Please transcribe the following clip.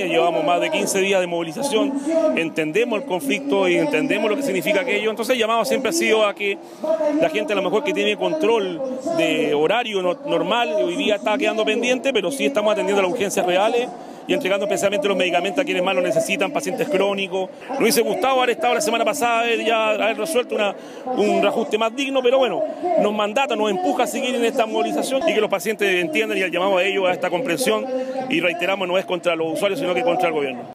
llevamos más de 15 días de movilización, entendemos el conflicto y entendemos lo que significa aquello. Entonces el llamado siempre ha sido a que la gente a lo mejor que tiene control de horario normal, hoy día está quedando pendiente, pero sí estamos atendiendo las urgencias reales y entregando especialmente los medicamentos a quienes más lo necesitan, pacientes crónicos. Nos hubiese gustado haber estado la semana pasada, ya haber resuelto un reajuste más digno, pero bueno, nos mandata, nos empuja a seguir en esta movilización y que los pacientes entiendan, y el llamado a ellos a esta comprensión, y reiteramos, no es contra los usuarios, sino que contra el gobierno.